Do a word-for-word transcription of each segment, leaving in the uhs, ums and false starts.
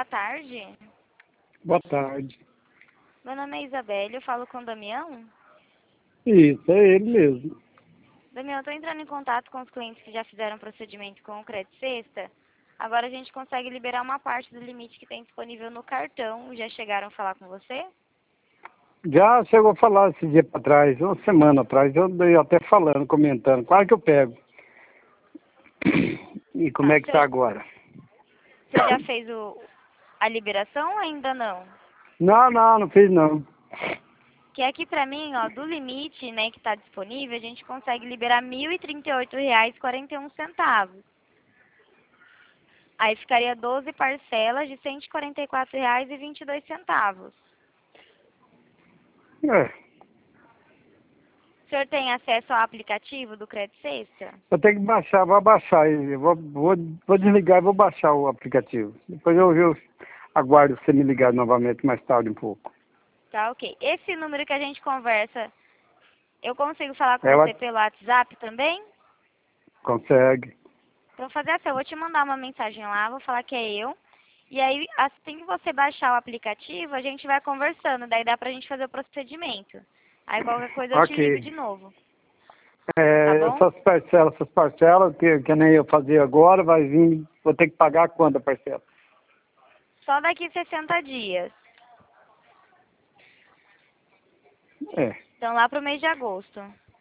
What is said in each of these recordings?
tarde. Boa tarde. Meu nome é Isabelle, eu falo com o Damião. Isso, é ele mesmo. Damião, eu estou entrando em contato com os clientes que já fizeram procedimento com o Credit Sexta. Agora a gente consegue liberar uma parte do limite que tem disponível no cartão. Já chegaram a falar com você? Já chegou a falar esse dia para trás, uma semana atrás, eu andei até falando, comentando, quase que eu pego. E como Ah, é que tá você, agora? você já fez o, a liberação ou ainda não? Não, não, não fiz não. Que aqui pra mim, ó, do limite, né, que está disponível, a gente consegue liberar mil e trinta e oito reais e quarenta e um centavos. Aí ficaria doze parcelas de cento e quarenta e quatro reais e vinte e dois centavos. É, O senhor tem acesso ao aplicativo do Credit Sexta? eu tenho que baixar, vou baixar ele, eu vou, vou, vou desligar e vou baixar o aplicativo. Depois eu, eu aguardo você me ligar novamente mais tarde um pouco. Tá, ok. Esse número que a gente conversa, eu consigo falar com Ela você pelo WhatsApp também? consegue. Então, fazer assim, eu vou te mandar uma mensagem lá, vou falar que é eu. E aí, assim que você baixar o aplicativo, a gente vai conversando, daí dá pra gente fazer o procedimento. Aí, qualquer coisa, eu te ligo Ok. de novo, tá É, bom? essas parcelas, essas parcelas que, que nem eu fazia agora, vai vir, vou ter que pagar quanto a parcela? Só daqui sessenta dias. É, Então, lá pro mês de agosto.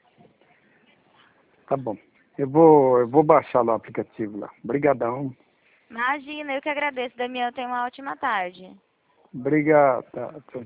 tá bom. Eu vou, eu vou baixar lá o aplicativo lá. Obrigadão. Imagina, eu que agradeço, Damião. Tenha uma ótima tarde. Obrigado. Tá, tchau.